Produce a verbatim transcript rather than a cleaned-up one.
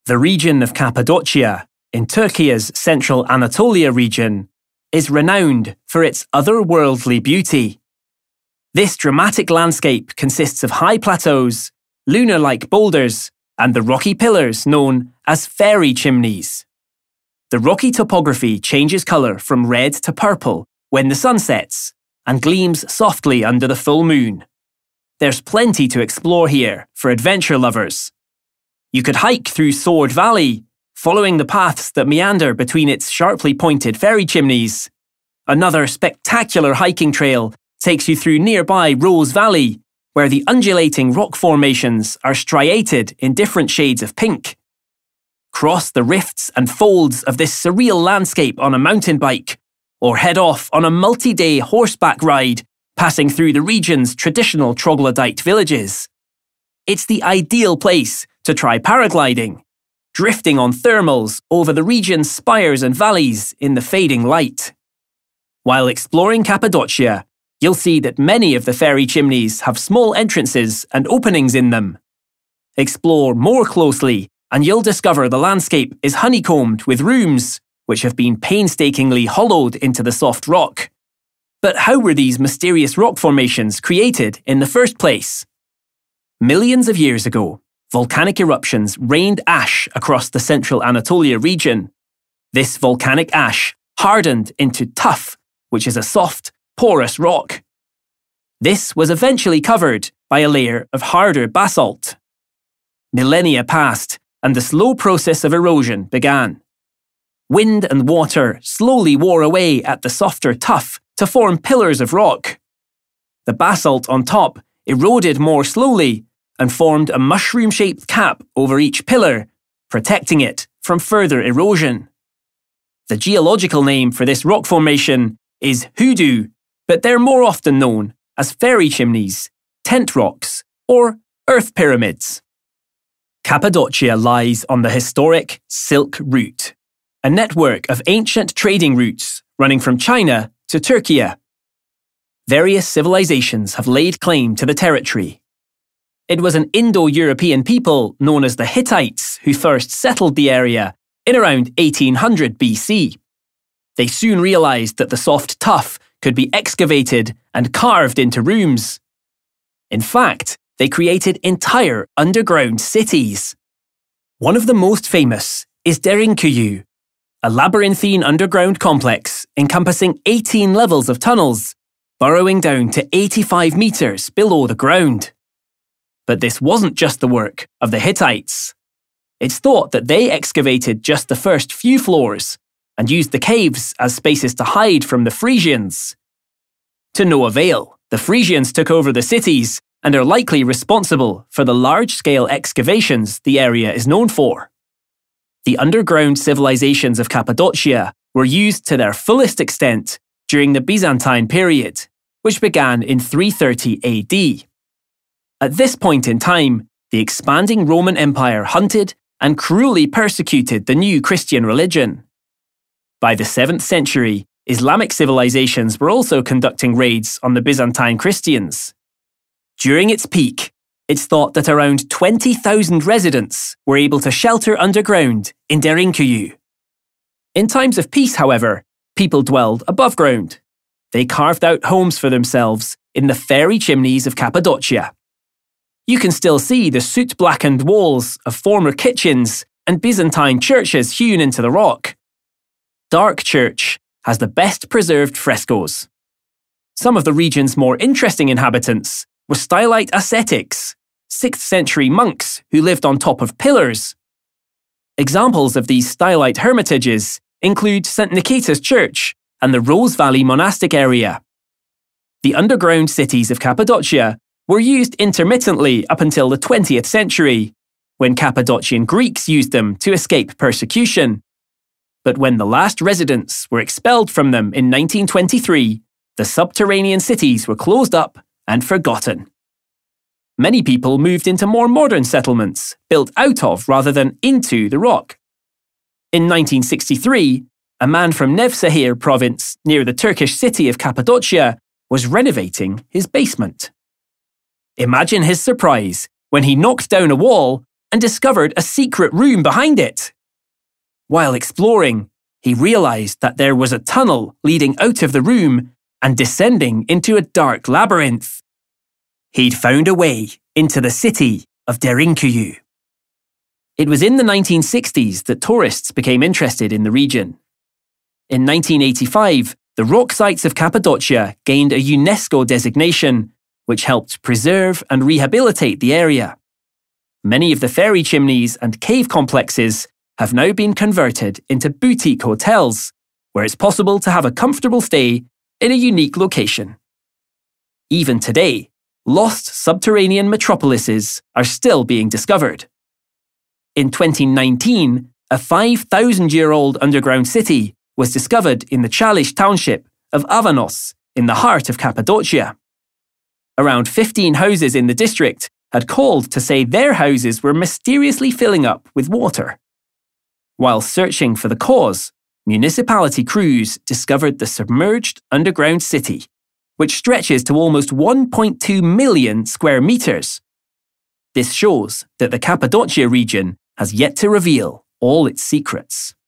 The region of Cappadocia, in Turkey's central Anatolia region, is renowned for its otherworldly beauty. This dramatic landscape consists of high plateaus, lunar-like boulders, and the rocky pillars known as fairy chimneys. The rocky topography changes colour from red to purple when the sun sets and gleams softly under the full moon. There's plenty to explore here for adventure lovers. You could hike through Sword Valley, following the paths that meander between its sharply pointed fairy chimneys. Another spectacular hiking trail takes you through nearby Rose Valley, where the undulating rock formations are striated in different shades of pink. Cross the rifts and folds of this surreal landscape on a mountain bike, or head off on a multi-day horseback ride, passing through the region's traditional troglodyte villages. It's the ideal place to try paragliding, drifting on thermals over the region's spires and valleys in the fading light. While exploring Cappadocia, you'll see that many of the fairy chimneys have small entrances and openings in them. Explore more closely, and you'll discover the landscape is honeycombed with rooms, which have been painstakingly hollowed into the soft rock. But how were these mysterious rock formations created in the first place? Millions of years ago, volcanic eruptions rained ash across the central Anatolia region. This volcanic ash hardened into tuff, which is a soft, porous rock. This was eventually covered by a layer of harder basalt. Millennia passed, and the slow process of erosion began. Wind and water slowly wore away at the softer tuff to form pillars of rock. The basalt on top eroded more slowly and formed a mushroom-shaped cap over each pillar, protecting it from further erosion. The geological name for this rock formation is hoodoo, but they're more often known as fairy chimneys, tent rocks, or earth pyramids. Cappadocia lies on the historic Silk Route, a network of ancient trading routes running from China to Turkey. Various civilizations have laid claim to the territory. It was an Indo-European people known as the Hittites who first settled the area in around eighteen hundred B C. They soon realized that the soft tuff could be excavated and carved into rooms. In fact, they created entire underground cities. One of the most famous is Derinkuyu, a labyrinthine underground complex encompassing eighteen levels of tunnels, burrowing down to eighty-five metres below the ground. But this wasn't just the work of the Hittites. It's thought that they excavated just the first few floors and used the caves as spaces to hide from the Frisians. To no avail, the Frisians took over the cities and are likely responsible for the large-scale excavations the area is known for. The underground civilizations of Cappadocia were used to their fullest extent during the Byzantine period, which began in three thirty A D. At this point in time, the expanding Roman Empire hunted and cruelly persecuted the new Christian religion. By the seventh century, Islamic civilizations were also conducting raids on the Byzantine Christians. During its peak, it's thought that around twenty thousand residents were able to shelter underground in Derinkuyu. In times of peace, however, people dwelled above ground. They carved out homes for themselves in the fairy chimneys of Cappadocia. You can still see the soot-blackened walls of former kitchens and Byzantine churches hewn into the rock. Dark Church has the best preserved frescoes. Some of the region's more interesting inhabitants were stylite ascetics, sixth century monks who lived on top of pillars. Examples of these stylite hermitages include Saint Nicetas Church and the Rose Valley monastic area. The underground cities of Cappadocia were used intermittently up until the twentieth century, when Cappadocian Greeks used them to escape persecution. But when the last residents were expelled from them in nineteen twenty-three, the subterranean cities were closed up and forgotten. Many people moved into more modern settlements, built out of rather than into the rock. In nineteen sixty-three, a man from Nevşehir province near the Turkish city of Cappadocia was renovating his basement. Imagine his surprise when he knocked down a wall and discovered a secret room behind it. While exploring, he realized that there was a tunnel leading out of the room and descending into a dark labyrinth. He'd found a way into the city of Derinkuyu. It was in the nineteen sixties that tourists became interested in the region. In nineteen eighty-five, the rock sites of Cappadocia gained a UNESCO designation, which helped preserve and rehabilitate the area. Many of the ferry chimneys and cave complexes have now been converted into boutique hotels, where it's possible to have a comfortable stay in a unique location. Even today, lost subterranean metropolises are still being discovered. In twenty nineteen, a five thousand year old underground city was discovered in the Chalish township of Avanos in the heart of Cappadocia. Around fifteen houses in the district had called to say their houses were mysteriously filling up with water. While searching for the cause, municipality crews discovered the submerged underground city, which stretches to almost one point two million square metres. This shows that the Cappadocia region has yet to reveal all its secrets.